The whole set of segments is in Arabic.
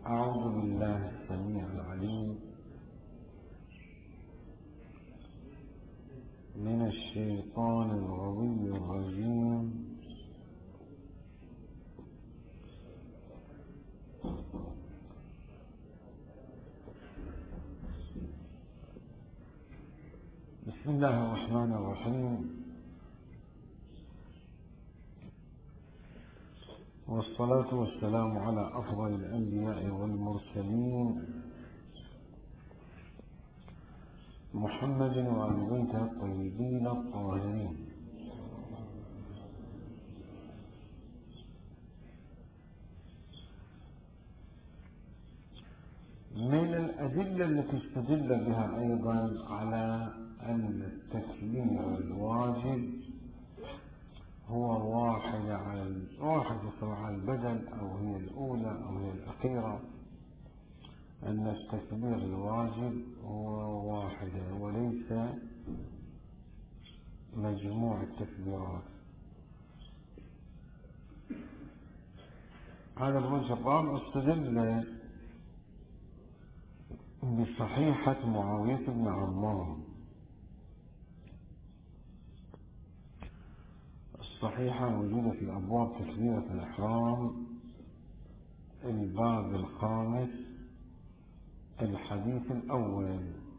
أعوذ بالله السميع العليم من الشيطان الغوي الرجيم. بسم الله الرحمن الرحيم، والصلاة والسلام على أفضل الأنبياء والمرسلين محمد وآل بيته الطيبين الطاهرين. من الأدلة التي استدل بها أيضا على أن التكبير الواجب هو واحد على البدل، أو هي الأولى أو هي الأخيرة، أن التكبير الواجب هو واحدة وليس مجموع التكبيرات. هذا الوجه الرابع استدل بصحيحة معاوية بن عمار. الصحيحة موجودة في أبواب تكبيرة الإحرام، الباب الخامس، الحديث الأول.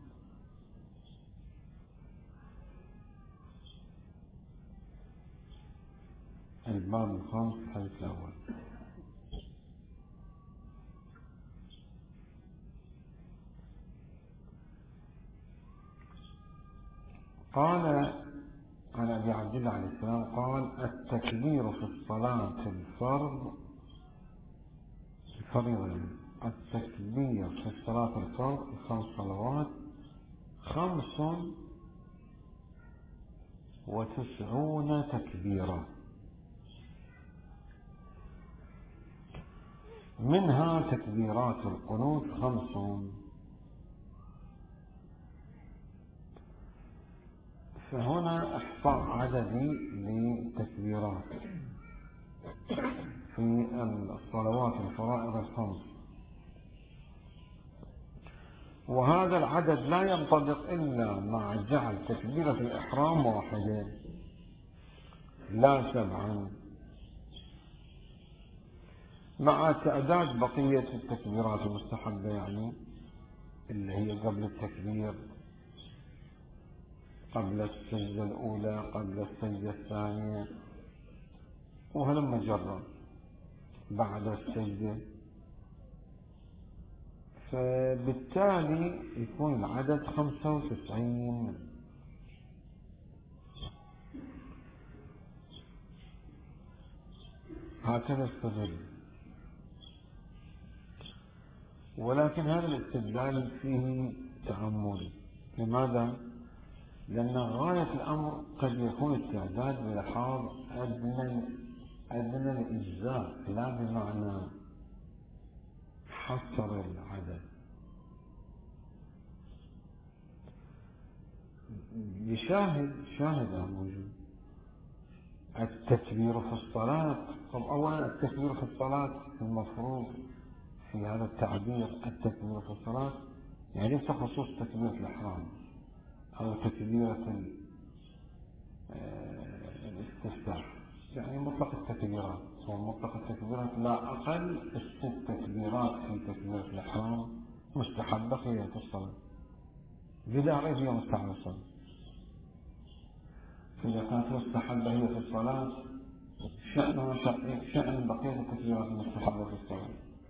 الباب الخامس الحديث الأول. قال عن أبي عبد الله عليه السلام قال: التكبير في الصلاة الفريضة، التكبير في الصلاة الفرض 5 صلوات 95 تكبيرة، منها تكبيرات القنوت 5. فهنا إحصاء عددي للتكبيرات في الصلوات الفرائض 5، وهذا العدد لا ينطبق إلا مع جعل تكبيرة الإحرام واحدة لا 7، مع تعداد بقية التكبيرات المستحبة، يعني اللي هي قبل التكبير، قبل السجدة الأولى، قبل السجدة الثانية، وهلما جرى بعد السجدة. فبالتالي يكون العدد 95. هكذا استدل، ولكن هذا الاستدلال فيه تأمل. لماذا؟ لأن غاية الأمر قد يكون التعداد بلحاظ أدنى الإجزاء، لا بمعنى حصر العدد. شاهد موجود. التكبير في الصلاة، طب أولا التكبير في الصلاة المفروض في هذا التعبير التكبير في الصلاة يعني ليس خصوص تكبيرة الإحرام أو تكبيرة الاستفتاح، يعني مطلق التكبيرات. ومطلق التكبيرات لا أقل 6 تكبيرات في تكبيرة الإحرام مستحبة في الصلاة، بلا ريب هي مستحبة الصلاة. إذا كانت مستحبة هي في الصلاة، شأن بقية التكبيرات المستحبة في الصلاة.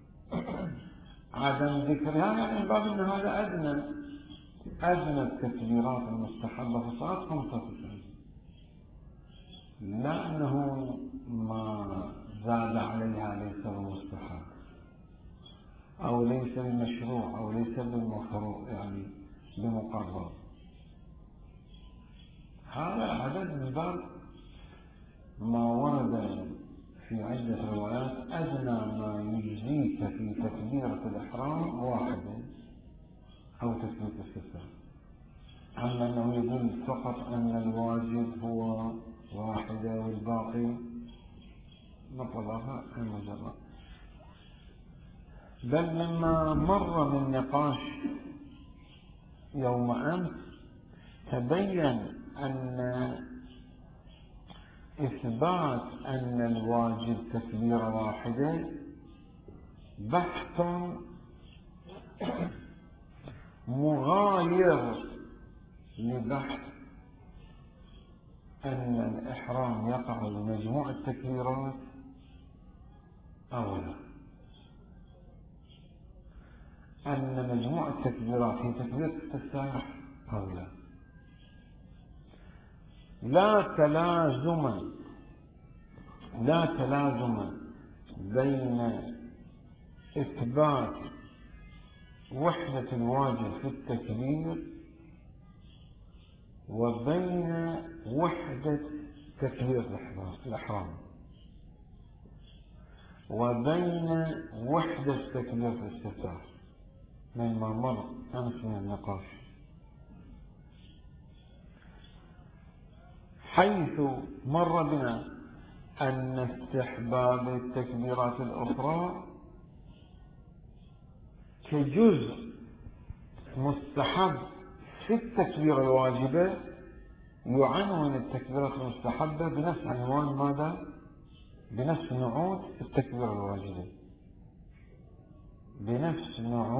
عدم ذكرها يعني من باب أن هذا أدنى التكبيرات المستحبة في الصلاة 95، لا أنه ما زاد عليها ليس بمستحب أو ليس بمشروع أو ليس بالمفروض، يعني بمقرر. هذا العدد من باب ما ورد في عدة روايات أدنى ما يجزيك في تكبيرة الإحرام 1 أو تكبيرة الاستفتاح. أما أنه يدل فقط أن الواجب هو 1 والباقي مطلقها المجرد. بل مما مر من نقاش يوم أمس تبين أن إثبات أن الواجب تكبيرة واحدة بحث مغاير لبحث أن الإحرام يقع بمجموع التكبيرات أو لا، أن مجموع التكبيرات هي تكبيرة الاستفتاح أو لا. لا تلازم بين إثبات وحدة الواجب في التكبير وبين وحدة تكبير الإحرام وبين وحدة تكبير الاستفتاح مما مر أمس من النقاش، حيث مر بنا أن استحباب التكبيرات الأخرى كجزء مستحب في التكبيرة الواجبة يعنون التكبيرات المستحبة بنفس عنوان ماذا؟ بنفس نعوت التكبيرة الواجبة، بنفس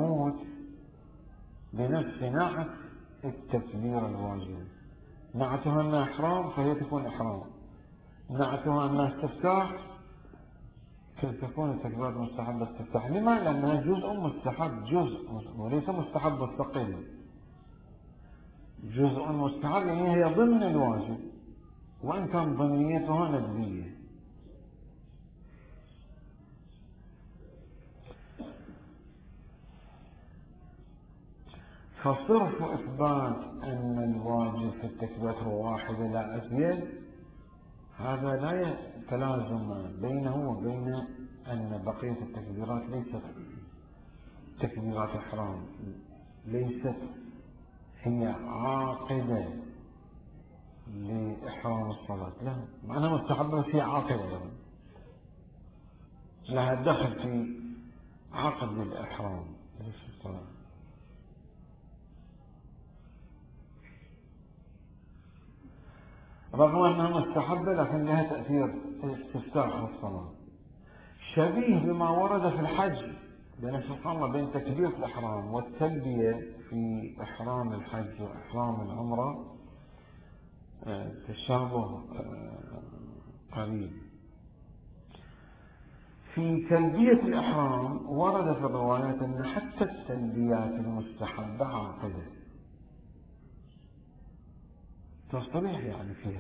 نعت التكبيرة الواجبة. نعتها أنها إحرام فهي تكون إحرام، نعتها أنها استفتاح تكون التكبيرات المستحبة استفتاح. لما؟ لأنها جزء مستحب، جزء وليس مستحب مستقل، جزء مستحب يعني هي ضمن الواجب وإن كان ضمنيتها ندبية. فصرف إثبات أن الواجب في التكبيرات هو واحدة لا أزيد، هذا لا تلازم بينه وبين أن بقية التكبيرات ليست تكبيرات إحرام، ليست هي عاقدة لإحرام الصلاة، لا معناها مستحبة بس هي عاقدة لها دخل في عقد الإحرام ليس الصلاة. رغم أنها مستحبة لكن لها تأثير استفتاح الصلاة، شبيه بما ورد في الحج بين سبحان الله بين تكبيرة الإحرام والتلبية في إحرام الحج وإحرام العمرة تشابه قريب. في تلبية الإحرام ورد في الروايات أن حتى التلبيات المستحبة عاقدة، تصريح يعني فيها.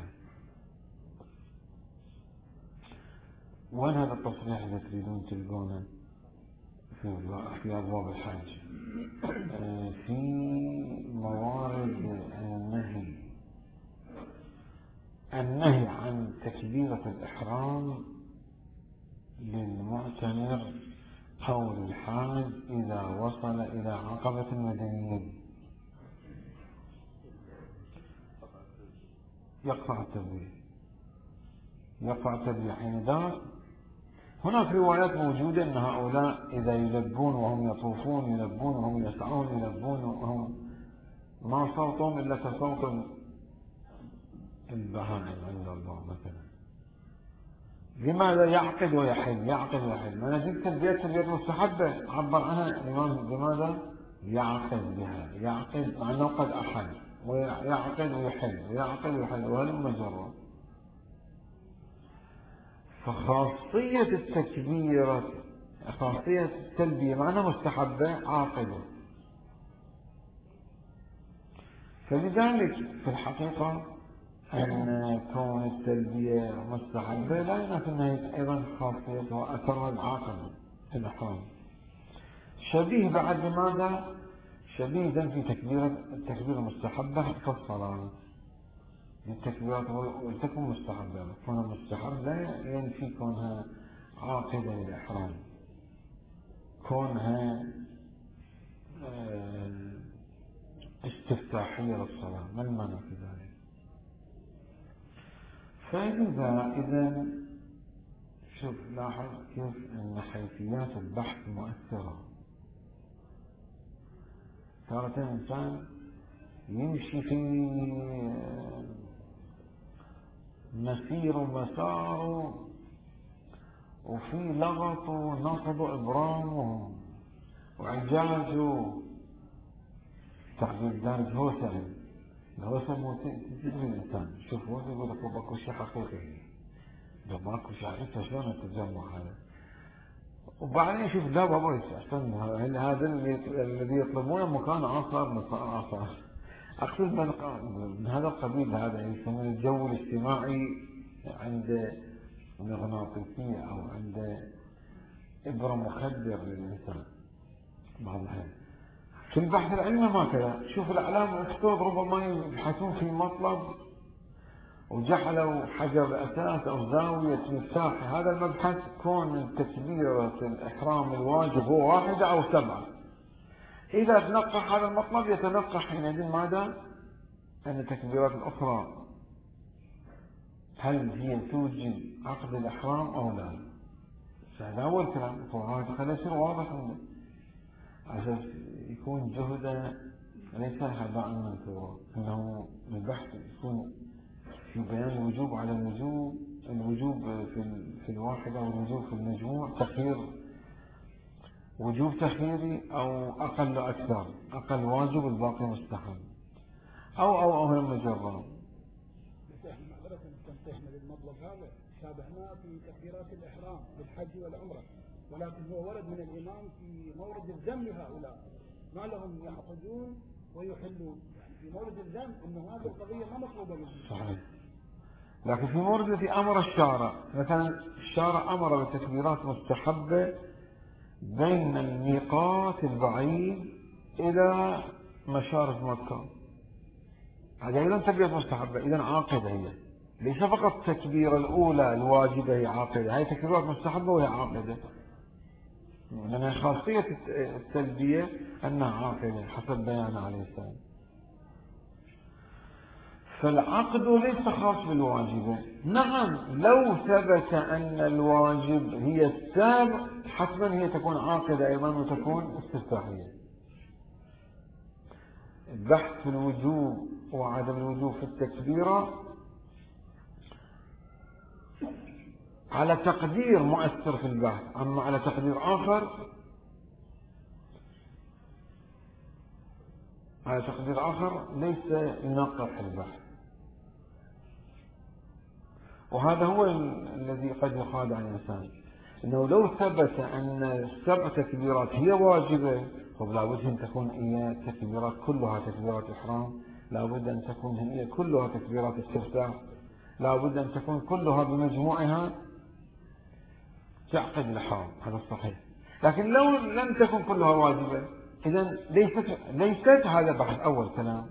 وين هذا التصريح إذا تريدون تلقونه في أبواب الحج؟ في موارد النهي عن تكبيرة الإحرام للمعتمر أو الحاج إذا وصل إلى عقبة مدنية يقطع التلبية حين دار. هناك روايات موجودة أن هؤلاء إذا يلبون وهم يطوفون، يلبون وهم يسعون، يلبون وهم ما صوتهم إلا كصوت البهائم عند الله مثلا. لماذا يعقد ويحل؟ ما نجد تلبية مستحبة عبر عنها الإمام بماذا؟ يعقد بها، يعقد مع أنه قد أحل، ويعقد ويحل وهلم جرا. فخاصية التكبيرة، خاصية التلبية معناها مستحبة عاقدة. فلذلك في الحقيقة أن كون التلبية مستحبة لا ينافي أنها أيضا خاصيتها أثرها العاقل في الإحرام. شبيه بعد لماذا؟ شبيه في التكبيرة المستحبة في الصلاة. التكبيرات ولتكن مستحبة، كونها مستحب لا ينفي كونها عاقدة للإحرام، كونها استفتاحية للصلاة، ما المعنى في ذلك؟ إذا شوف لاحظ كيف أن حيثيات البحث مؤثرة. تارة الإنسان يمشي في مسير ومسار وفي لغط ونصب إبرام وعجاج تعبير الدارج هو سهل، هو سمو تدري الإنسان. شوف هو يقول لك ماكو شيء حقيقي، لو ماكو شيء أنت شلون تتجمع هذا؟ وبعدين شوف لا بابا استنى، هذا الذي يطلبونه مكان آخر، مكان آخر. أقصد من هذا القبيل، هذا يسمونه الجو الاجتماعي عند مغناطيسية أو عند إبرة مخدر للإنسان بعض الأحيان. في البحث العلمي ما كذا. شوف الأعلام الأسود ربما يبحثون في مطلب وجعلوا حجر أساس أو زاوية مفتاح هذا المبحث كون تكبيرة الإحرام الواجب هو 1 أو 7. إذا تنقح هذا المطلب يتنقح حينئذ ماذا؟ أن التكبيرات الأخرى هل هي توجب عقد الإحرام أو لا؟ هذا أول كلام. فهذا يصير واضح عشان يكون جهده ليس هباء منثورا، أنه البحث يكون في بيان الوجوب على الوجوب في الواحدة والوجوب في المجموع، تخيير وجوب تخييري أو أقل أكثر، أقل واجب الباقي مستحب أو هم مجرد. نحن معذرة استمتعنا بالمطلب هذا، شابهناه في تكبيرات الإحرام بالحج والعمرة، ولكن هو ورد من الإمام في مورد الذم لهؤلاء، ما لهم يعقدون ويحلون، يعني في مورد الذم أنه هذه القضية ما مطلوبة منهم. صحيح. لكن في مورد التي أمر الشارع، مثلا الشارع أمر بتكبيرات مستحبة بين الميقات البعيد إلى مشارف مكة، هذا أيضا تكبيرات مستحبة، إذا عاقدة هي، ليس فقط التكبيرة الأولى الواجبة هي عاقدة، هي تكبيرات مستحبة وهي عاقدة، لأن خاصية التلبية أنها عاقدة حسب بيان عليه السلام. فالعقد ليس خاص بالواجبة. نعم لو ثبت أن الواجب هي السابع حتما هي تكون عاقدة أيضا وتكون استفتاحية. البحث في الوجوب وعدم الوجوب في التكبيرة على تقدير مؤثر في البحث، أما على تقدير آخر ليس ينقح البحث. وهذا هو الذي قد يخادع الإنسان، أنه لو ثبت أن السبع تكبيرات هي واجبة، فلابد أن تكون هي التكبيرات كلها تكبيرات إحرام، لابد أن تكون هي كلها تكبيرات استفتاح، لابد أن تكون كلها بمجموعها تعقد الإحرام، هذا الصحيح. لكن لو لم تكن كلها واجبة إذن ليست هذا بحث أول كلام.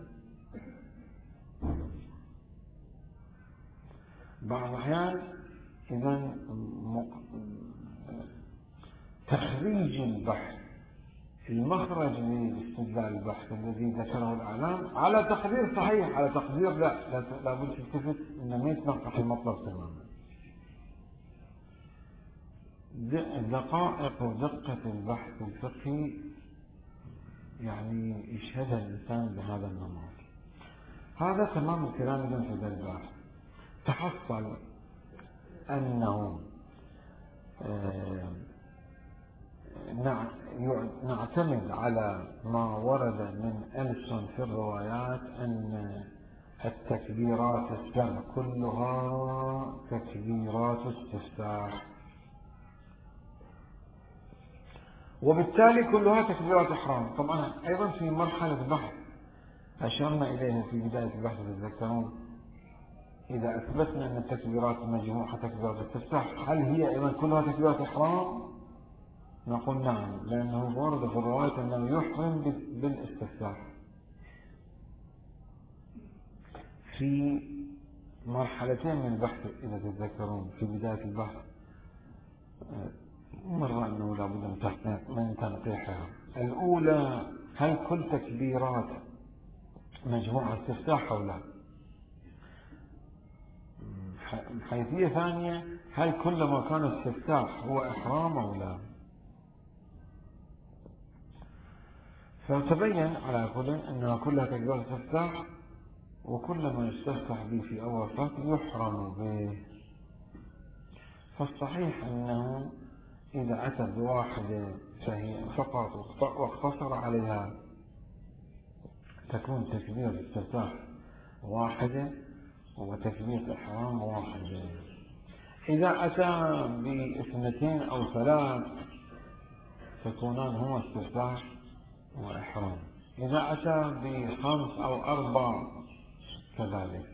بعض الأحيان إذن تخريج البحث المخرج لاستدلال البحث الذي ذكره الإعلام على تقدير صحيح، على تقدير لابد تلتفت أن ما يتنقح المطلب تماما. دقائق ودقة البحث الفقهي يعني يشهدها الإنسان بهذا النمط. هذا تمام الكلام إذن في ذا البحث. تحصل أنه نعتمد على ما ورد من ألسن في الروايات أن التكبيرات السبع كلها تكبيرات استفتاح، وبالتالي كلها تكبيرات إحرام. طبعا أيضا في مرحلة بحث أشرنا إليه في بداية البحث تتذكرون، إذا أثبتنا أن التكبيرات مجموعة تكبيرات استفتاح هل هي أيضا كلها تكبيرات إحرام؟ نقول نعم، لأنه ورد في الرواية أنه يحرم بالاستفتاح. في مرحلتين من البحث إذا تتذكرون في بداية البحث مرة أنه لابد من تنقيحها. الأولى هل كل تكبيرات مجموعة استفتاح أو لا؟ حيثية ثانية هل كل ما كان استفتاح هو إحرام أو لا؟ فتبين على كل أنها كلها تكبيرة استفتاح، وكل ما يستفتح به في أول صلاة يحرم به. فالصحيح أنه إذا أتى بواحدة فهي فقط واقتصر عليها تكون تكبيرة الاستفتاح واحدة وتكبيرة الإحرام واحدة. إذا أتى باثنتين أو ثلاث تكونان هما استفتاح وإحرام. إذا أتى بخمس أو أربع كذلك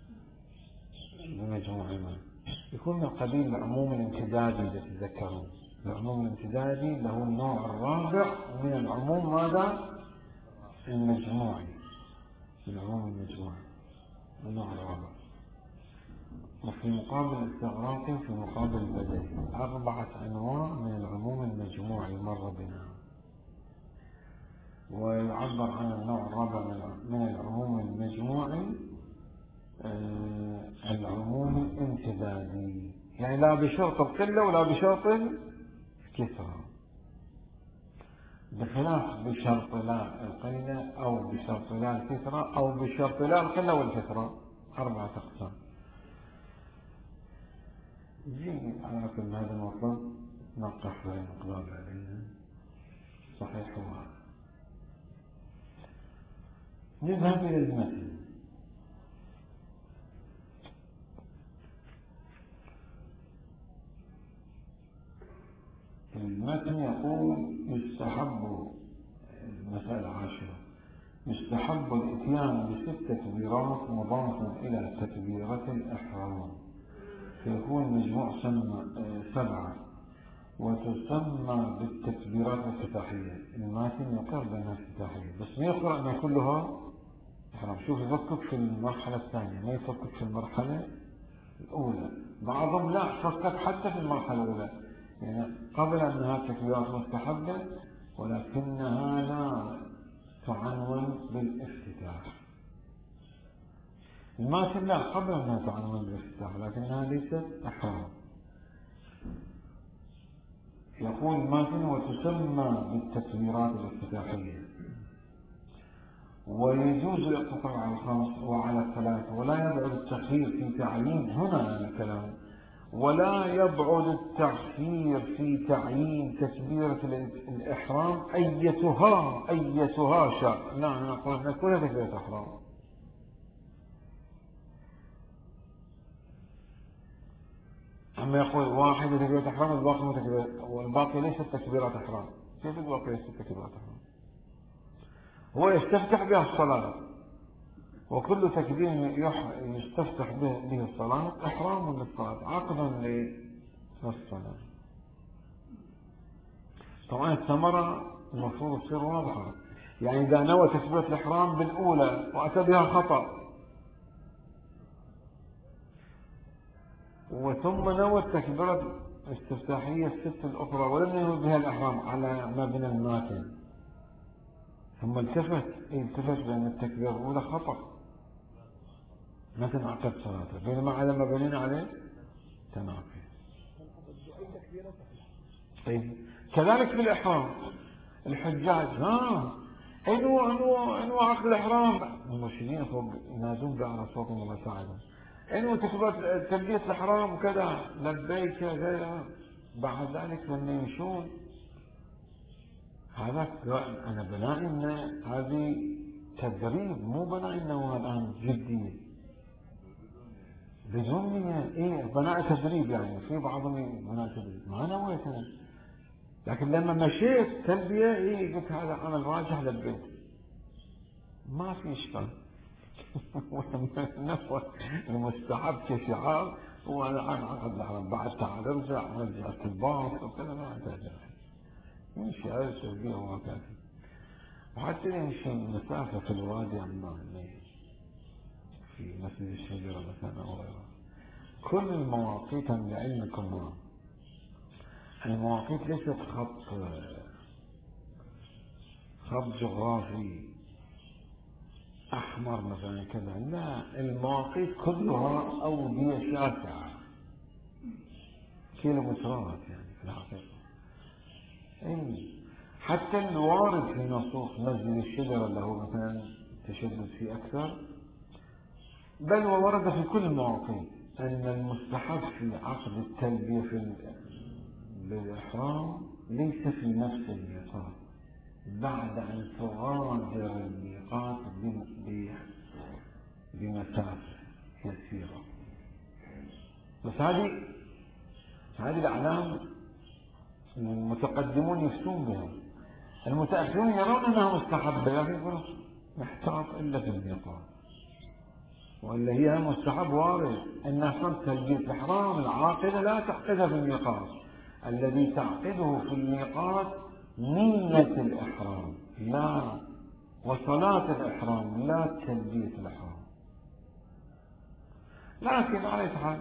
بمجموعهما يكون من قبيل العموم الامتدادي. إذا تتذكرون العموم الامتدادي له النوع الرابع من العموم، ماذا؟ المجموعي. العموم المجموعي النوع الرابع. وفي مقابل الاستغراقي في مقابل البدني 4 أنواع من العموم المجموعي مر بنا. ويعبر عن النوع الرابع من العموم المجموعي العموم الامتدادي، يعني لا بشرط القلة ولا بشرط الكثرة، بخلاف بشرط لا القلة أو بشرط لا الكثرة أو بشرط لا القلة والكثرة. 4 أقسام. جيد. على كل هذا المطلب نقف بالمقدار علينا صحيح. هو نذهب إلى المتن. المتن يقول يستحب المسألة 10 يستحب الإتيان ب6 تكبيرات مضافة إلى تكبيرة الإحرام، فيكون مجموع 7 وتسمى بالتكبيرات الافتتاحية. الماتن يقر بأنها افتتاحية بس ما يقر أنها كلها إحرام. شوف يفكك في المرحلة الثانية، ما يفكك في المرحلة الأولى. بعضهم لا فكك حتى في المرحلة الأولى، يعني قبل أنها تكبيرات مستحبة ولكنها لا تعنون بالافتتاح. الماتن لا، قبل أنها تعنون بالافتتاح لكنها ليست إحرام. يقول الماتن وتسمى بالتكبيرات الافتتاحية، ويجوز الاقتصار على 5 وعلى 3، ولا يبعد التخيير في تعيين هنا الكلام، ولا يبعد التخيير في تعيين تكبيرة الإحرام أيتها شاء. لا نقول كلها تكبيرة إحرام. أما يقول واحد تكبيرة إحرام والباقي ليست تكبيرات إحرام. كيف الباقي ليست تكبيرات إحرام؟ هو يستفتح بها الصلاة، وكل تكبير يستفتح به الصلاة إحرام للصلاة عقدا للصلاة. طبعا الثمرة المفروض تصير واضحة، يعني إذا نوى تكبيرة الإحرام بالأولى وأتى بها خطأ وثم نوى التكبيرة الاستفتاحية 6 الأخرى ولم ينوي بها الإحرام على ما بين الماتن، ثم التفت بأن التكبيرة الأولى خطأ ما تنعقد صلاته، بينما على ما بنينا عليه تنعقد. كذلك في الإحرام الحجاج إنه عقد الإحرام المرشدين ينادون بأعلى صوتهم الله تعالى إنه تلبية الإحرام وكذا لبيك غيرها، بعد ذلك لما يمشون هذا أنا بنائي إن هذه تدريب، مو بنائي إنه الآن جدية بدون نية. بناء تدريب، يعني في بعضهم بناء تدريب ما نويت أنا، لكن لما مشيت تلبية قلت هذا عمل راجح للبيت ما في إشكال. المستحب كشعار هو الآن عقد الإحرام، بعد تعال ارجع الباص وكذا ما ترجع يمشي هذا التلبية وهكذا. وحتى يمشي مسافة في الوادي عمان في مسجد الشجرة مثلا أو غيره. كل المواقيت لعلمكم المواقيت ليست خط جغرافي أحمر مثلا كذا، لا، المواقيت كلها أودية شاسعة كيلومترات يعني في الحقيقة. حتى الوارد في نصوص مسجد الشجرة اللي هو مثلا تشدد فيه أكثر، بل وورد في كل المواقيت أن المستحب في عقد التلبية بالإحرام ليس في نفس الميقات، بعد أن تغادر الميقات بمسافة يسيرة. بس هذه الأعلام المتقدمون يفتون بها، المتأخرون يرون أنها مستحبة لكن يقولون محتاط إلا في الميقات، وإلا هي مستحب وارد أن أصلا تلبية الإحرام العاقلة لا تعقدها في الميقات، الذي تعقده في الميقات نية الإحرام لا وصلاة الإحرام لا تلبية الإحرام. لكن على حال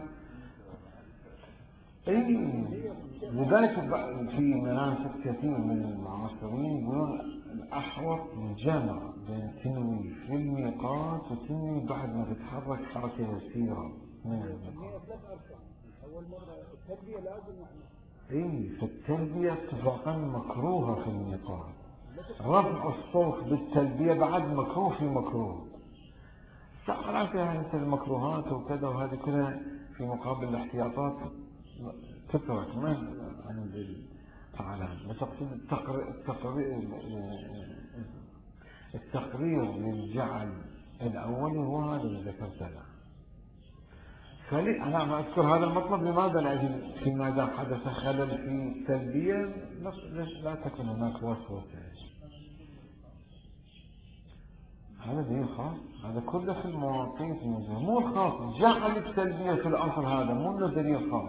لذلك في مناسك كثير من المعاصرين يقولون الأحوط الجمع بين تنوي في الميقات وتنوي بعد ما تتحرك حركة يسيرة من الميقات. أول مرة التلبية لازم فالتلبية اتفاقا مكروهة في الميقات، رفع الصوت بالتلبية بعد مكروه في مكروه. خلاص يعني المكروهات وكذا وهذه كلها في مقابل الاحتياطات تترك ما عند الأعلام، بس أقصد التقرير للجعل الأولي هو هذا اللي ذكرته له. أنا أذكر هذا المطلب لماذا؟ لأجل فيما حدث خلل في التلبية لا تكون هناك وسوسة. هذا دليل خاص، هذا كله في المواقيت مو خاص، جعل التلبية في الأصل هذا مو دليل خاص،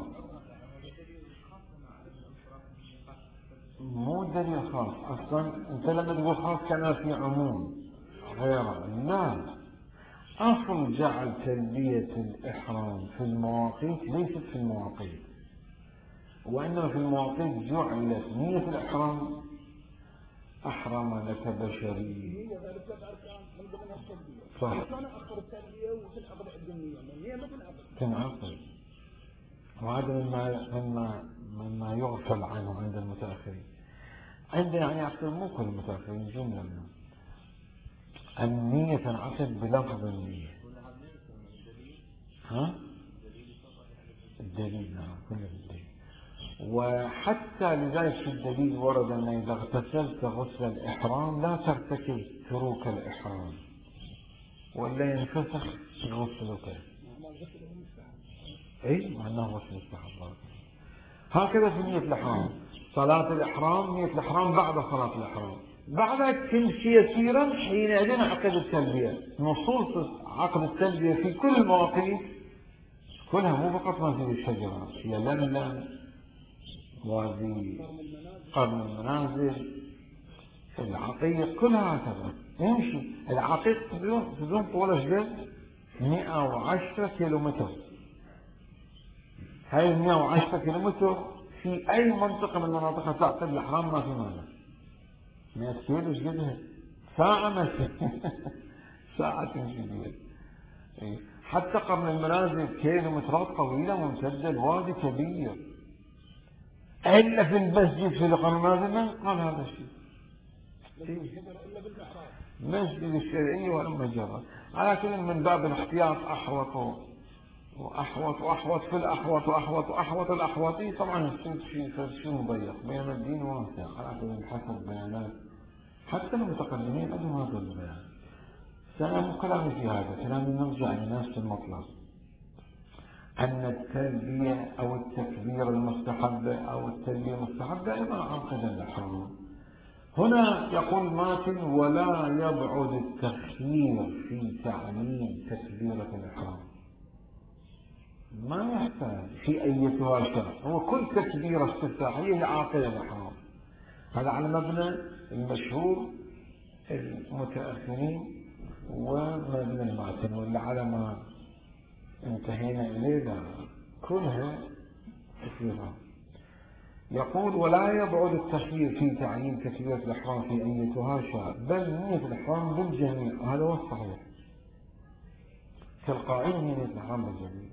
مو دليل خاص. أصلا أنت لما تقول خاص كان في عموم غيره، لا، أصل جعل تلبية الإحرام في المواقيت ليست في المواقيت، وإنما في المواقيت جعلت نية الإحرام أحرم لك بشري. صح. تنعقد، وهذا مما يغفل عنه عند المتأخرين. عندنا يعني أكثر مو كل المتأخرين جملة منهم النية تنعقد بلفظ النية. ها؟ الدليل، نعم، كل الدليل. وحتى لذلك في الدليل ورد أن إذا اغتسلت غسل الإحرام لا ترتكب تروك الإحرام ولا ينفسخ غسلك. معناه غسل مستحب. هكذا في نية الإحرام، صلاة الإحرام، نية الإحرام بعد صلاة الإحرام، بعدها تمشي يسيرا حينئذ عقد التلبية. نصوص عقد التلبية في كل المواقيت كلها، مو فقط مسجد الشجرة، هي لملم، وادي قرن المنازل، العقيق، كلها هكذا يمشي. العقيق تدوم طول قد 110 كيلومتر. هاي 110 كيلومتر في أي منطقة من مناطقها تعقد الإحرام ما في مانع. 100 كيلو ايش قدها؟ ساعة مشي ساعة تمشي بيها. حتى قرن المنازل كيلومترات طويلة ممتدة، الوادي كبير، إلا في المسجد في قرن المنازل ما قال هذا الشيء. مسجد الشرعي ولا مجرد. على كل من باب الاحتياط أحوط وأحوط وأحوط في الأحوط وأحوط وأحوط الأحوطي. طبعا شيء مضيق، بيان الدين واسع على كل حسب بيانات حتى المتقدمين عندهم هذا البيان. سلام كلامي في هذا، كلامي نرجع لنفس المطلب، أن التلبية أو التكبير المستحبة أو التلبية المستحبة أيضا عقد الإحرام. هنا يقول ماتن ولا يبعد التخيير في تعليم تكبيرة الإحرام، ما يحتاج في أيتها شرع، هو كل تكبيرة استفتاحية عاقد الإحرام. هذا على مبنى المشهور المتأخرين ومبنى الماتن، ولا على ما انتهينا إليه كلها تكبيرات. يقول ولا يبعد التخيير في تعيين تكبيرة الإحرام في أيتها شاء، بل نية الإحرام بالجميع، هذا هو الصحيح، تلقائيا نية الإحرام بالجميع.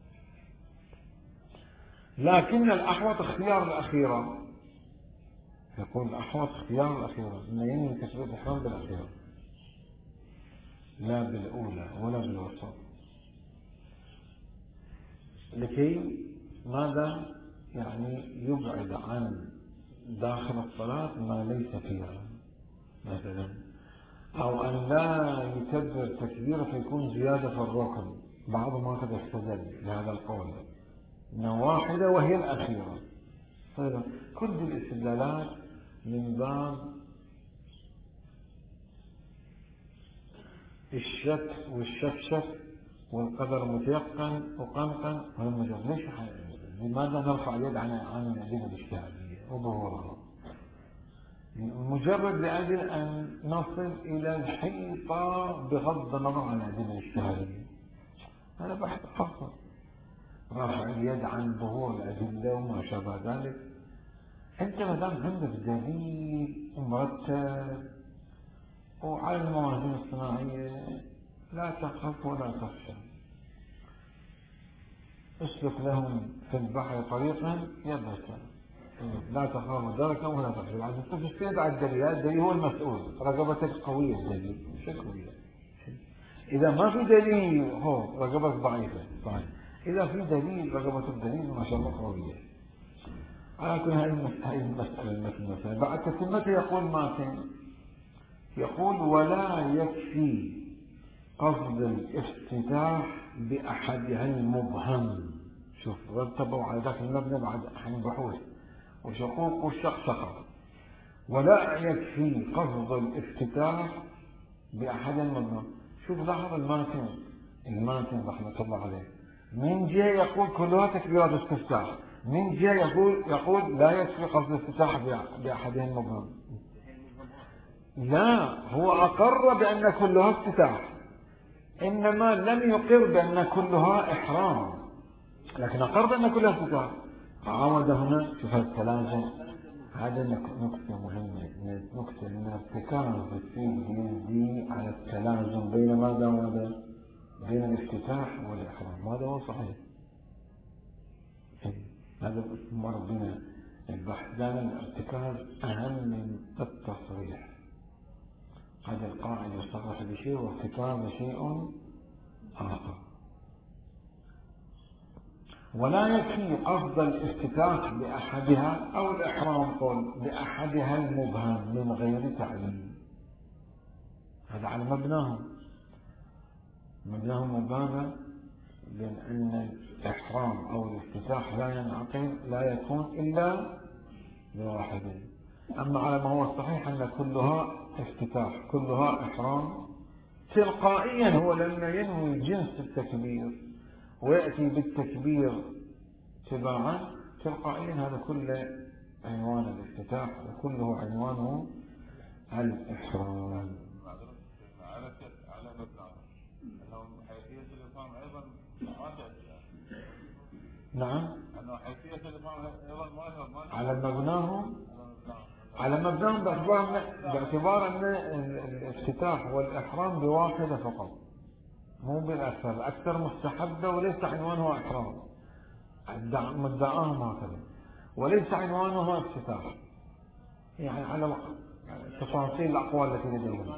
لكن الأحوط اختيار الأخيرة، يقول الأحوط اختيار الأخيرة، أن ينوي تكبيرة الإحرام بالأخيرة لا بالأولى ولا بالوسط، لكي ماذا يعني يبعد عن داخل الصلاة ما ليس فيها مثلا، أو أن لا يكبر تكبيرة فيكون زيادة في الركن. بعضهم هكذا استدل بهذا القول أنه واحدة وهي الأخيرة. كل الاستدلالات من باب الشك والشفشف والقدر متيقن وقنقن والمجرد. ليش لماذا نرفع اليد عن الأدلة الاجتهادية وظهورها؟ مجرد لأجل أن نصل إلى الحيطة بغض النظر عن الأدلة الاجتهادية. هذا بحث خاص، رفع اليد عن ظهور الأدلة وما شابه ذلك. أنت ما دام عندك دليل مرتب وعلى الموازين الصناعية لا تخف ولا تخشى. اسلك لهم في البحر طريقا يبسا لا تخاف دركا ولا تخشى. بعد تستند على الدليل، الدليل هو المسؤول، رقبتك قوية الدليل مش قوية. إذا ما في دليل هو رقبتك ضعيفة صحيح. إذا في دليل رقبة الدليل ما شاء الله قوية. على كل هذه المسألة بعد تتمته يقول ماتن، يقول ولا يكفي قصد الافتتاح بأحدها المبهم. شوف رتبوا على ذاك المبنى بعد عن بحوث وشقوق والشقشقة. ولا يكفي قصد الافتتاح بأحدها المبهم. شوف لاحظ الماتن رحمة الله عليه، من جهة يقول كلها تكبيرات استفتاح، من جهة يقول لا يكفي قصد الافتتاح بأحدها المبهم. لا، هو أقر بأن كلها افتتاح، إنما لم يقر بأن كلها إحرام، لكن أقر بأن كلها افتتاح. عاود هنا شوف التلازم. هذا نكتة مهمة، نكتة من ارتكاز السيدي على التلازم بين ماذا وماذا؟ بين الافتتاح والإحرام. هذا هو صحيح. هذا مر بنا البحث. دائما الارتكاز أهم من التصريح. هذا القاعدة يصرح بشيء وارتكاز شيء آخر. ولا يكفي قصد الافتتاح بأحدها أو الإحرام قل بأحدها المبهم من غير تعليم. هذا على مبناهم مبانا، لأن أن الإحرام أو الافتتاح لا ينعقد لا يكون إلا بواحدين. أما على ما هو الصحيح أن كلها افتتاح كلها إحرام تلقائيا، هو لما ينوي جنس التكبير ويأتي بالتكبير تباعا تلقائيا هذا كله عنوان الافتتاح وكله عنوانه الإحرام. نعم، على مبناهم باعتبار أن الافتتاح والإحرام بواحدة فقط مو بالأكثر. أكثر مستحبة وليس عنوانه إحرام، مدعاهم هكذا، وليس عنوانه افتتاح، يعني على تفاصيل الأقوال التي لديهم.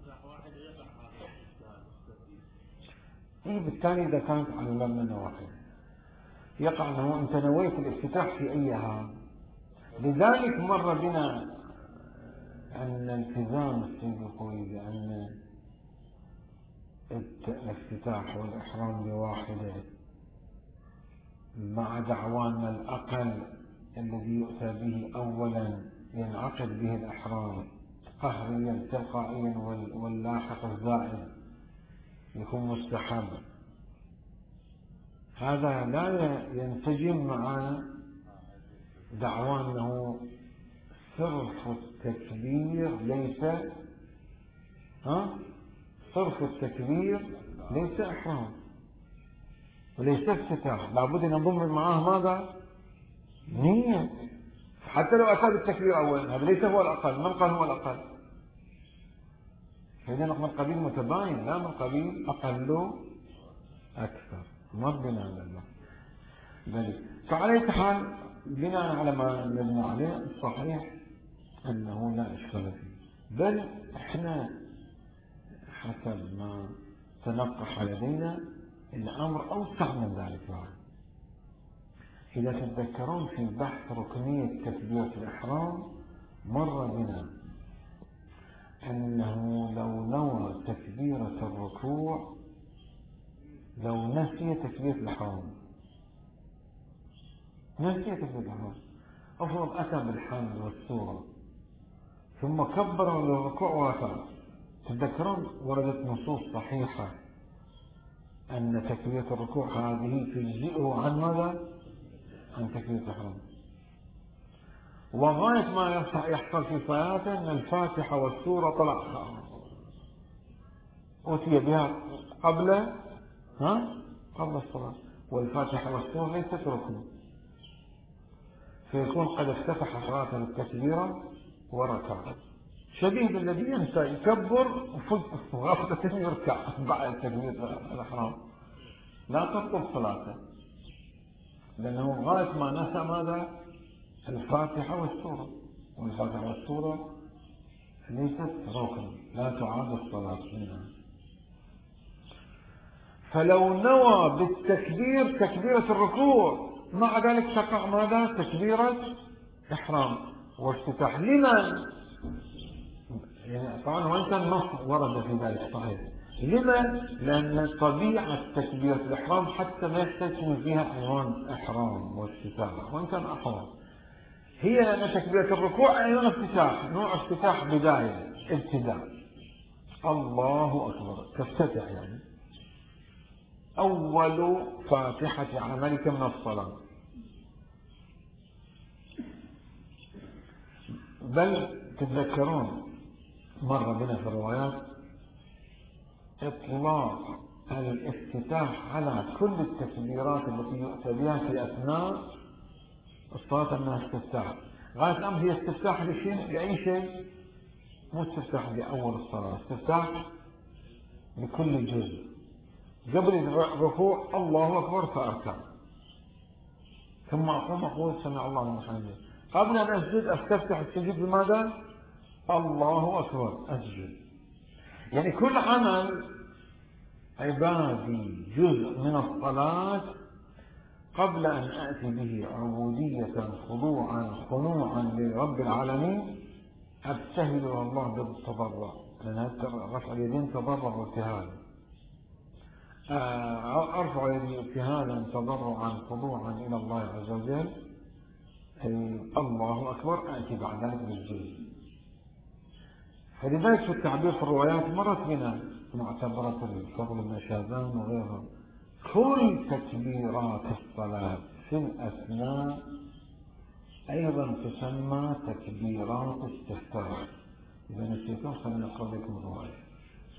بالتالي إذا كانت على المبنى واحد يقع أنه أنت نويت الافتتاح في أيها. لذلك مر بنا أن التزام السيد الخوي بأن الافتتاح والإحرام بواحدة مع دعوانا الأقل الذي يؤتى به أولا ينعقد به الإحرام قهريا تلقائيا واللاحق الزائد يكون مستحب. هذا لا ينسجم مع دعوى أنه صرف التكبير ليس صرف التكبير ليس إحرام وليس افتتاح. لابد أن نضم معه ماذا؟ نية. حتى لو أتى بالتكبير أولا هذا ليس هو الأقل. من قال هو الأقل؟ فإذا من قبيل متباين لا من قبيل أقل أكثر. مر بنا على الله ذلك. فعلى حال بناء على ما نبنى عليه الصحيح أنه لا إشكال فيه، بل إحنا حسب ما تنقح لدينا الأمر أوسع من ذلك بعد. إذا تتذكرون في بحث ركنية تكبيرة الإحرام مر بنا أنه لو نوى تكبيرة الركوع، لو نسي تكبيرة الإحرام، نسي تكبيرة الإحرام، أفرض أتى بالحمد والسورة ثم كبر للركوع وركع، تتذكرون وردت نصوص صحيحة أن تكبيرة الركوع هذه تجزئه عن ماذا؟ عن تكبيرة الإحرام. وغاية ما يحصل في صلاته أن الفاتحة والسورة طلع أتي بها قبل الصلاة، والفاتحة والسورة ليست ركن، فيكون قد افتتح صلاته بالتكبيرة وركع، شبيه بالذي ينسى يكبر وغفلة يركع بعد تكبيرة الإحرام، لا تبطل صلاته، لأنه غاية ما نسى ماذا؟ الفاتحة والسورة، والفاتحة والسورة ليست ركن، لا تعاد الصلاة منها. فلو نوى بالتكبير تكبيرة الركوع مع ذلك تقع ماذا؟ تكبيرة إحرام وافتتاح. لمن؟ يعني طبعا وإن كان نص ورد في ذلك صحيح. لمن؟ لأن طبيعة تكبيرة الإحرام حتى ما يحتاج فيها عنوان إحرام وافتتاح، وإن كان أحرام هي لأن تكبيرة الركوع أيضا افتتاح، نوع افتتاح بداية ابتداء، الله أكبر تفتتح، يعني أول فاتحة عملك من الصلاة. بل تتذكرون مر بنا في الروايات إطلاق الافتتاح على كل التكبيرات التي يؤتى بها في أثناء الصلاة أنها استفتاح. غاية الأمر هي استفتاح لشيء، لأي شيء، مو استفتاح لأول الصلاة، استفتاح لكل جزء. قبل الركوع الله أكبر فأركع، ثم أقوم أقول سمع الله لمن حمده. قبل أن أسجد أستفتح السجود بماذا؟ الله أكبر أسجد. يعني كل عمل عبادي جزء من الصلاة قبل أن أأتي به عبودية خنوعا لرب العالمين أبتهل الله بالتضرع، لأن رفع اليدين تضرع وابتهال، أرفع يدي ابتهالا تضرعا خضوعا إلى الله عز وجل، الله أكبر أأتي بعد ذلك بالجزء. فلذلك في التعبير في الروايات مرت بنا معتبرة الفضل بن شاذان وغيرها، كل تكبيرات الصلاة في الأثناء أيضا تسمى تكبيرات استفتاح. إذا نسيتم خلينا نقرأ لكم الرواية.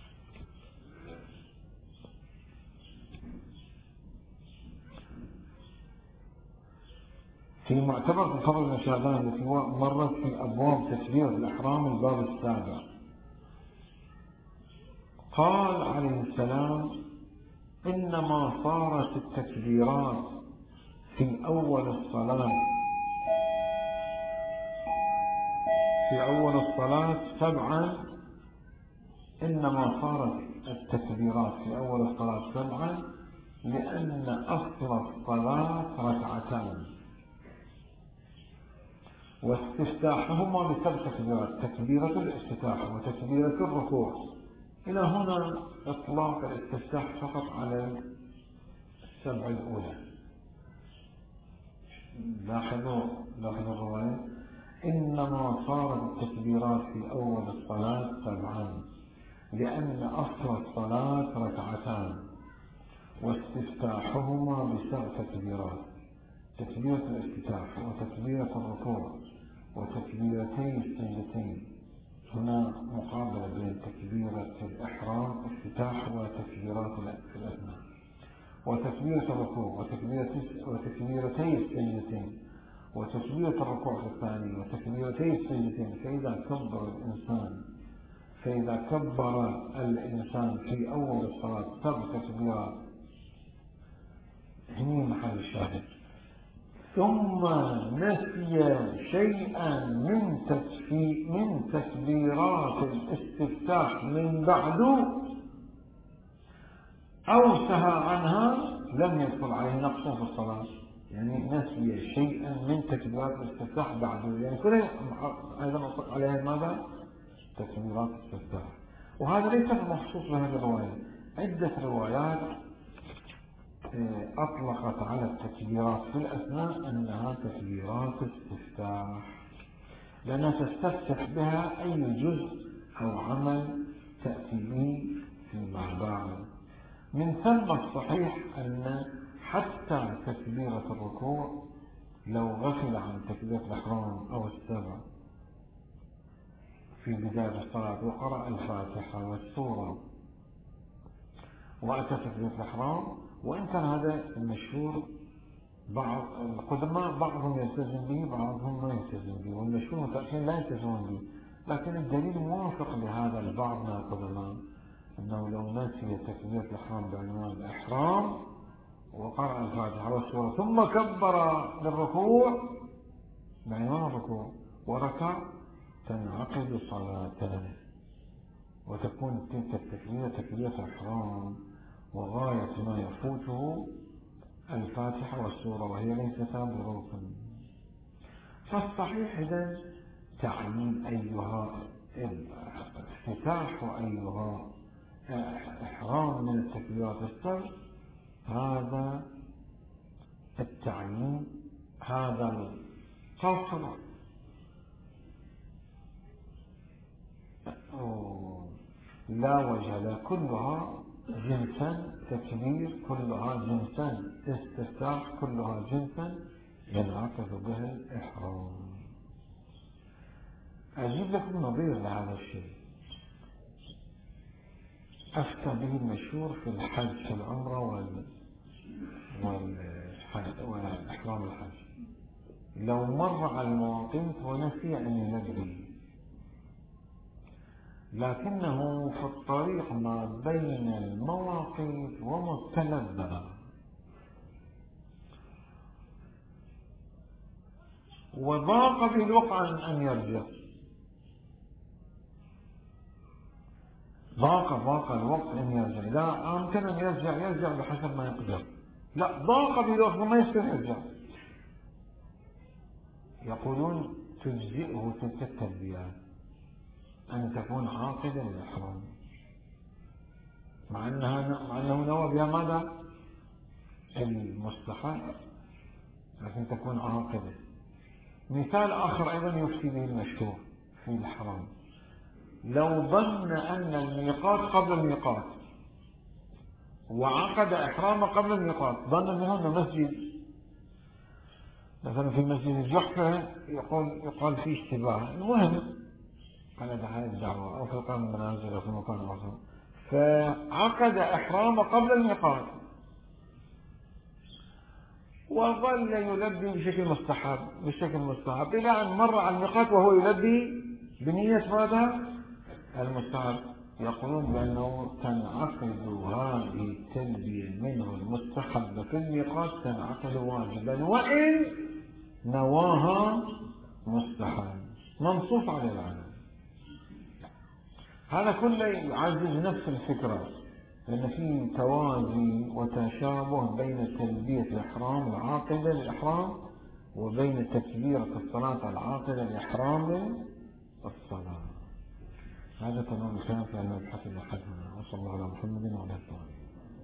في معتبر الفضل بن شاذان التي مرت في أبواب تكبيرة الإحرام الباب السابع، قال عليه السلام: إنما صارت التكبيرات في أول الصلاة سبعا، إنما صارت التكبيرات في أول الصلاة سبعا لأن أصل الصلاة ركعتان، واستفتاحهما بسبع تكبيرات: تكبيرة الافتتاح وتكبيرة الركوع. إلى هنا إطلاق الاستفتاح فقط على السبع الأولى. لاحظوا الرواية: إنما صارت التكبيرات في أول الصلاة سبعا لأن أصل الصلاة ركعتان، واستفتاحهما بسبع تكبيرات: تكبيرة الافتتاح وتكبيرة الركوع وتكبيرتي السجدتين. هنا مقابلة بين تكبيرة الإحرام افتتاح وتكبيرات الأثناء، وتكبيرة الركوع وتكبيرتي السجدتين، وتكبيرة الركوع في الثاني وتكبيرتي السجدتين. فإذا كبر الإنسان في أول الصلاة 7 تكبيرات، هني محل الشاهد. ثم نسي شيئا من تكبيرات الاستفتاح من بعد أو سهى عنها لم يدخل عليه نقص في الصلاة. يعني نسي شيئا من تكبيرات الاستفتاح بعده، يعني كلها أيضا نطلق عليها ماذا؟ تكبيرات الاستفتاح. وهذا ليس مخصوص بهذه الرواية، عدة روايات أطلقت على التكبيرات في الأثناء أنها تكبيرات استفتاح، لأنها تستفتح بها أي جزء أو عمل تأتي به فيما بعد. من ثم الصحيح أن حتى تكبيرة الركوع لو غفل عن تكبيرة الإحرام أو السبع في بداية الصلاة وقرأ الفاتحة والسورة وأتى تكبيرة الإحرام، وإن كان هذا المشهور بعض القدماء بعضهم يلتزم به بعضهم ما يلتزم به، والمشهور متأخرين لا يلتزمون به، لكن الدليل موافق لهذا البعض من القدماء أنه لو نسي تكبيرة الإحرام بعنوان الإحرام وقرأ الفاتحة والسورة ثم كبر للركوع بعنوان الركوع وركع تنعقد صلاته، وتكون تلك التكبيرة تكبيرة الإحرام، وغاية ما يفوته الفاتحة والسورة وهي ليستا بركن. فالصحيح إذن تعيين أيها الافتتاح وأيها إحرام من التكبيرات السبع، هذا التعيين هذا القصر لا وجه له، كلها جنسا تكبير، كلها جنسا استفتاح، كلها جنسا ينعقد به الإحرام. أجيب لكم نظير لهذا الشيء أفتى به المشهور في الحج في العمرة والإحرام الحج. لو مر على المواقيت ونسي أن يلبي، لكنه في الطريق ما بين المواقيت ومتلبى وضاق به الوقت أن يرجع، ضاق الوقت أن يرجع، لا أمكن أن يرجع بحسب ما يقدر، لا ضاق به الوقت وما يستطيع يرجع، يقولون تجزئه تلك التلبيات أن تكون عاقدا للإحرام مع أنه نوى بها ماذا؟ المستحب، لكن تكون عاقدا. مثال آخر أيضا يفتي به المشهور في الحرام، لو ظن أن الميقات قبل الميقات وعقد إحرامه قبل الميقات، ظن منه أنه مسجد مثلا في مسجد الجحفة يقال فيه اشتباه، المهم على هذه الدعوة أو في مكان المنازل أو في مكان آخر، فعقد إحرامه قبل الميقات وظل يلبي بشكل مستحب إلى أن مر على الميقات وهو يلبي بنية ماذا؟ المستحب. يقولون بأنه تنعقد هذه التلبية منه المستحب في الميقات تنعقد واجبا وإن نواها مستحب، منصوص على العالم. هذا كله يعزز نفس الفكرة، لأن في توازي وتشابه بين تلبية الإحرام العاقدة للإحرام وبين تكبيرة الصلاة العاقدة لإحرام الصلاة. هذا تمام الكلام في المبحث اللي حدثنا. وصلى الله على محمد وعلى آله وصحبه.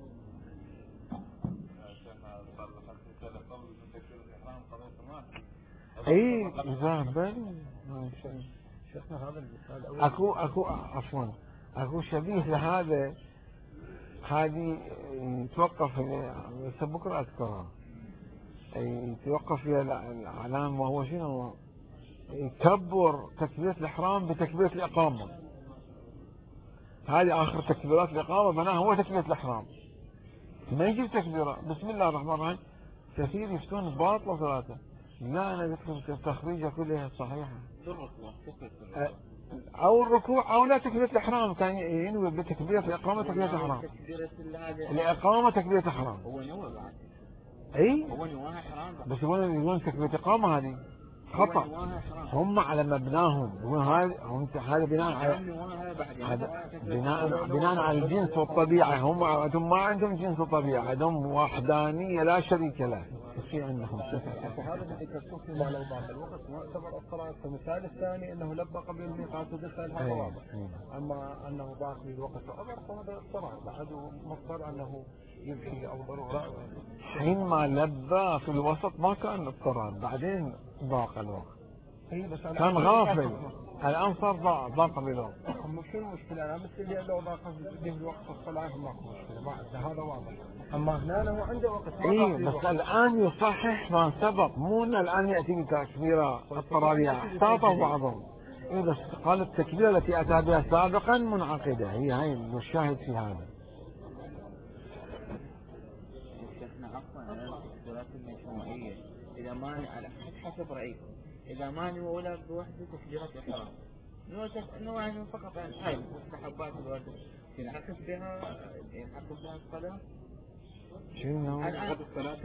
اي اذا بالي شيخنا هذا المثال اكو شبيه لهذا، هذه يتوقف بكره اذكرها، يتوقف فيها الاعلام، وهو شنو؟ يكبر تكبيرة الإحرام بتكبيرة الإقامة، هذه آخر تكبيرات الإقامة بناها هو تكبيرة الإحرام، ما يجيب تكبيرة بسم الله الرحمن الرحيم. كثير يفتون باطلة ثلاثة، لا أنا قلت لكم التخريجة كلها صحيحة، أو الركوع أو لا تكبيرة الإحرام، كان ينوي بتكبيرة الإقامة تكبيرة الإحرام، الإقامة تكبيرة الإحرام، اي هو نواها حرام بس يقولون تكبيرة الإقامة هذه خطأ. هم على مبناهم هذا بناء على بناء على الجنس والطبيعة. هم عندهم ما عندهم جنس وطبيعة، عندهم وحدانية لا شريك له. في عندهم هذا اللي ذكرتوه فيما لو ضاق الوقت معتبر الصلاة. المثال الثاني انه لبى قبل الميقات ودخل هذا واضح. اما انه ضاق بالوقت وأمر فهذا اضطرار بعد مضطر انه يمشي او ضرورة. حينما لبى في الوسط ما كان اضطرار، بعدين ضاق الوقت كان غافل، الآن صار ضاق بالوقت. شو المشكلة؟ أنا مثل لو ضاق بالوقت الصلاة ماكو مشكلة، ما عنده، هذا واضح. أما هنا هو عنده وقت. بس الآن يصحح ما سبق، مو الآن يأتي بتكبيرة اضطرارية. احتاطوا بعضهم. بس قال التكبيرة التي أتى بها سابقا منعقدة، هي الشاهد في هذا. المجموعية إذا ما على حسب رأيكم، إذا ما نولى بوحدة تكبيرة إحرام نوع فقط عن هاي مستحبات الوردة تنعكس بها الصلاة. شنو؟ تنعكس الصلاة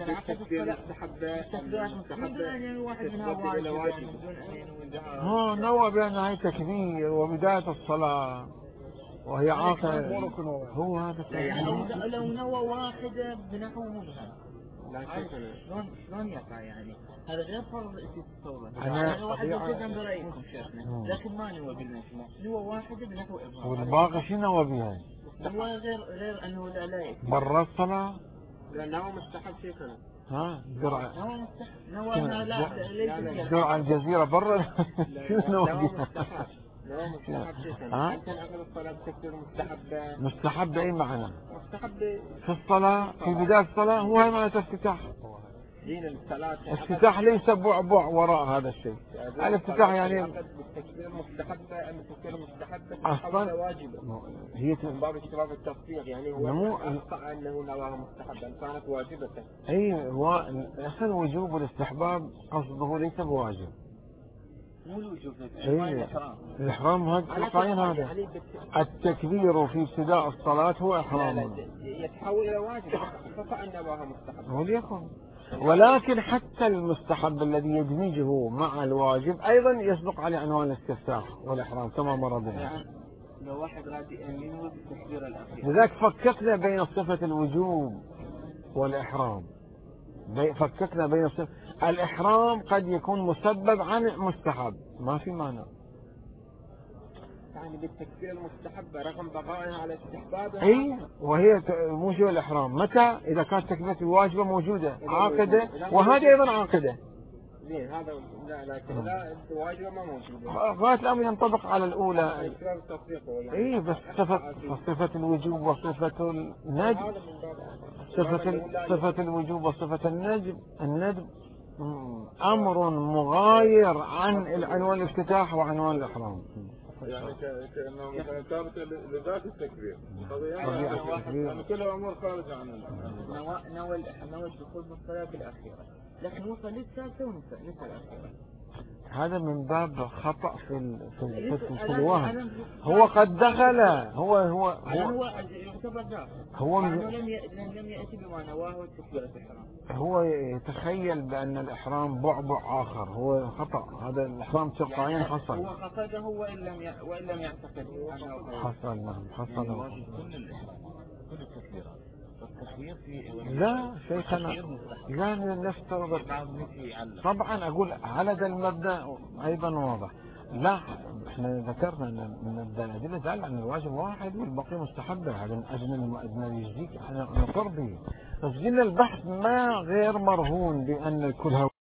مستحبة يعني واحد منها واجب بدون أن ينوي. نوى بأن هي تكبير وبداية الصلاة وهي عاقل. هو هذا يعني لو نوى واحدة بنحو منها شلون يقع يعني؟ هذا غير فرض التوبة. أنا واحد يلتزم برأيكم شيخنا، لكن ما نوى بالمجموع، نوى واحدة بنحو إبراهيم. والباقي شو نوى بها؟ هو غير أنه لا يكفي. برا الصلاة؟ لا نوى مستحب شيخنا. درع. نوى أنها ليس درع الجزيرة برا. شو نوى بها؟ لا مستحب شيخنا. أنت أخذ الصلاة بتكبير مستحبة. مستحب أي معنى؟ مستحب في الصلاة، في بداية الصلاة، هو هي معنى افتتاح. دين الصلاة. افتتاح ليس بعبع وراء هذا الشيء. الافتتاح يعني التكبير مستحبة أم التكبير مستحبة أصلا واجبة. هي من باب اشتراط التفسير يعني هو أخطأ أنه نواها مستحبة كانت واجبة. أي هو أصلا وجوب والاستحباب قصده ليس بواجب. مو الوجوب. الإحرام هذا القائل هذا. التكبير في ابتداء الصلاة هو إحرام. يتحول إلى واجب خطأ أن نواها مستحبة. وليكن ولكن حتى المستحب الذي يدمجه مع الواجب أيضا يسبق عليه عنوان الاستفتاح والإحرام كما مر بنا. يعني لو واحد رادي ينوي بالتكبير الأخير. لذلك فككنا بين صفة الوجوب والإحرام. فككنا بين الصفة. الإحرام قد يكون مسبب عن مستحب، ما في مانع. يعني بالتكبير المستحبة رغم بقائها على استحبابها. اي وهي موجودة الإحرام متى؟ إذا كانت تكبيرة الواجبة موجودة عاقدة، وهذه أيضا عاقدة. زين هذا لا لكن لا الواجبة ما موجودة. غاية الأمر ينطبق على الأولى. اي بس صفة الوجوب وصفة الندب، صفة الوجوب وصفة الندب أمر مغاير عن عنوان الافتتاح وعنوان الإحرام. يعني كأنه مثلا ثابت لذات التكبير. يعني كلها أمور خارجة عن نوى الدخول بالصلاة الأخيرة، لكن وصل للثالثة ونسى الأخيرة. هذا من باب خطأ في الوهم. هو قد دخل هو يعتبر داخل. هو لم يأتي بما نواه التكبيرة الإحرام. هو يتخيل بأن الإحرام بعبع آخر. هو خطأ. هذا الإحرام تلقائيا حصل. هو قصده وإن لم يعتقد أنه حصل. نعم حصل. كل التكبيرات. التكبير في لا شيخنا لا نفترض. طبعا أقول على ذا المبدأ أيضا واضح. لا احنا ذكرنا من الأدلة دال عن الواجب واحد والباقي مستحبة. هذا أجل يجزيك احنا نقر به. بس جينا البحث ما غير مرهون بأن الكل